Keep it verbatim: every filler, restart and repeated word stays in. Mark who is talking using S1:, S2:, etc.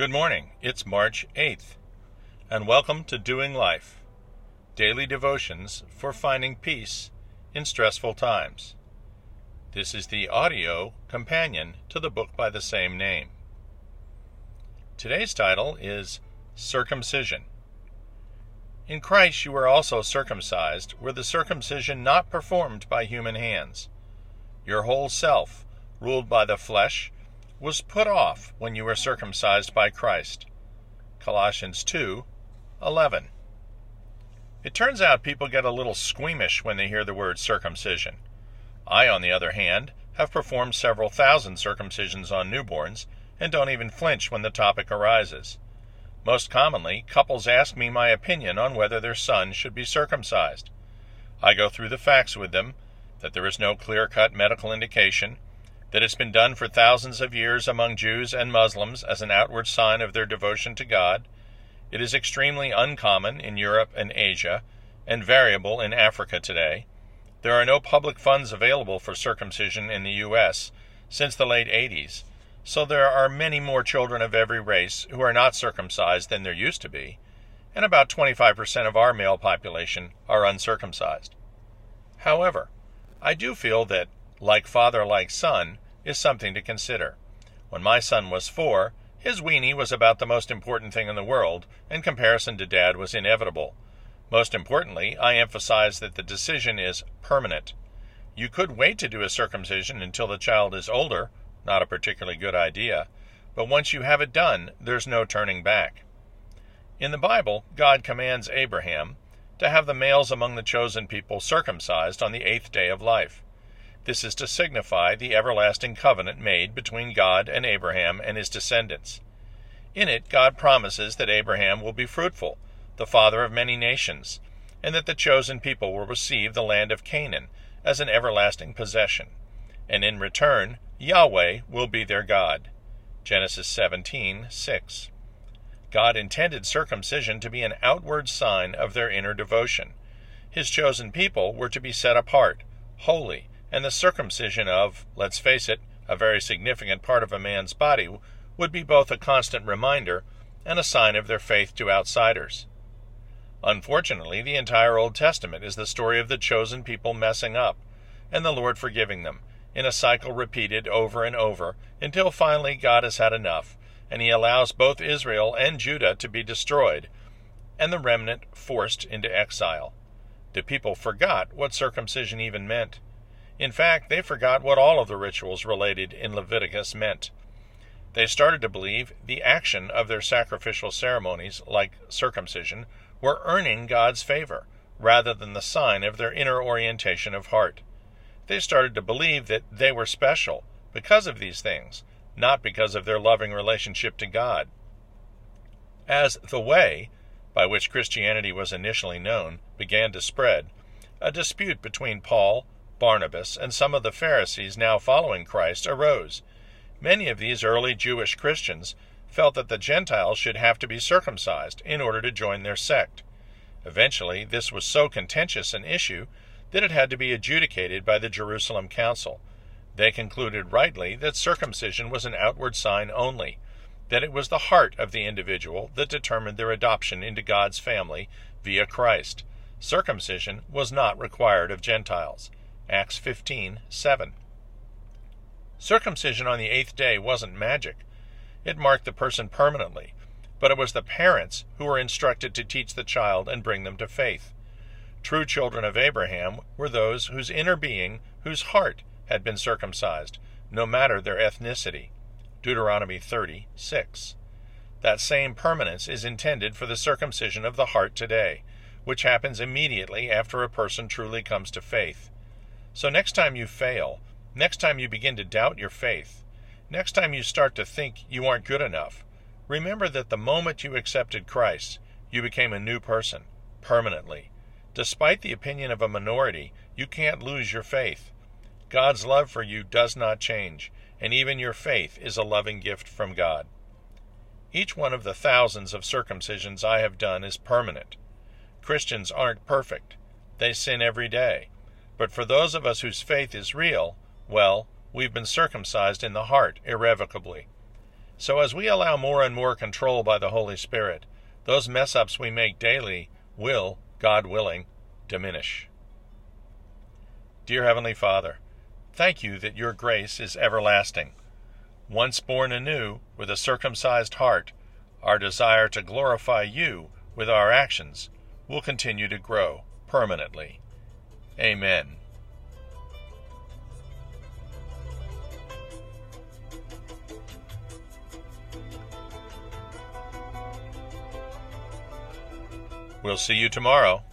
S1: Good morning. It's March eighth, and welcome to Doing Life, daily devotions for finding peace in stressful times. This is the audio companion to the book by the same name. Today's title is Circumcision. In Christ you were also circumcised, with the circumcision not performed by human hands. Your whole self, ruled by the flesh, was put off when you were circumcised by Christ. Colossians two eleven. It turns out people get a little squeamish when they hear the word circumcision. I, on the other hand, have performed several thousand circumcisions on newborns and don't even flinch when the topic arises. Most commonly, couples ask me my opinion on whether their son should be circumcised. I go through the facts with them, that there is no clear-cut medical indication, that it's been done for thousands of years among Jews and Muslims as an outward sign of their devotion to God. It is extremely uncommon in Europe and Asia, and variable in Africa today. There are no public funds available for circumcision in the U S since the late eighties, so there are many more children of every race who are not circumcised than there used to be, and about twenty-five percent of our male population are uncircumcised. However, I do feel that like father, like son, is something to consider. When my son was four, his weenie was about the most important thing in the world, and comparison to dad was inevitable. Most importantly, I emphasize that the decision is permanent. You could wait to do a circumcision until the child is older, not a particularly good idea, but once you have it done, there's no turning back. In the Bible, God commands Abraham to have the males among the chosen people circumcised on the eighth day of life. This is to signify the everlasting covenant made between God and Abraham and his descendants. In it, God promises that Abraham will be fruitful, the father of many nations, and that the chosen people will receive the land of Canaan as an everlasting possession. And in return, Yahweh will be their God. Genesis seventeen six. God intended circumcision to be an outward sign of their inner devotion. His chosen people were to be set apart, holy, and the circumcision of, let's face it, a very significant part of a man's body would be both a constant reminder and a sign of their faith to outsiders. Unfortunately, the entire Old Testament is the story of the chosen people messing up, and the Lord forgiving them, in a cycle repeated over and over, until finally God has had enough, and he allows both Israel and Judah to be destroyed, and the remnant forced into exile. The people forgot what circumcision even meant. In fact, they forgot what all of the rituals related in Leviticus meant. They started to believe the action of their sacrificial ceremonies, like circumcision, were earning God's favor, rather than the sign of their inner orientation of heart. They started to believe that they were special because of these things, not because of their loving relationship to God. As the way, by which Christianity was initially known, began to spread, a dispute between Paul, Barnabas, and some of the Pharisees now following Christ arose. Many of these early Jewish Christians felt that the Gentiles should have to be circumcised in order to join their sect. Eventually, this was so contentious an issue that it had to be adjudicated by the Jerusalem Council. They concluded rightly that circumcision was an outward sign only, that it was the heart of the individual that determined their adoption into God's family via Christ. Circumcision was not required of Gentiles. Acts fifteen seven. Circumcision on the eighth day wasn't magic. It marked the person permanently, but it was the parents who were instructed to teach the child and bring them to faith. True children of Abraham were those whose inner being, whose heart had been circumcised, no matter their ethnicity. Deuteronomy thirty six. That same permanence is intended for the circumcision of the heart today, which happens immediately after a person truly comes to faith. So next time you fail, next time you begin to doubt your faith, next time you start to think you aren't good enough, remember that the moment you accepted Christ, you became a new person, permanently. Despite the opinion of a minority, you can't lose your faith. God's love for you does not change, and even your faith is a loving gift from God. Each one of the thousands of circumcisions I have done is permanent. Christians aren't perfect. They sin every day. But for those of us whose faith is real, well, we've been circumcised in the heart irrevocably. So as we allow more and more control by the Holy Spirit, those mess-ups we make daily will, God willing, diminish. Dear Heavenly Father, thank you that your grace is everlasting. Once born anew with a circumcised heart, our desire to glorify you with our actions will continue to grow permanently. Amen. We'll see you tomorrow.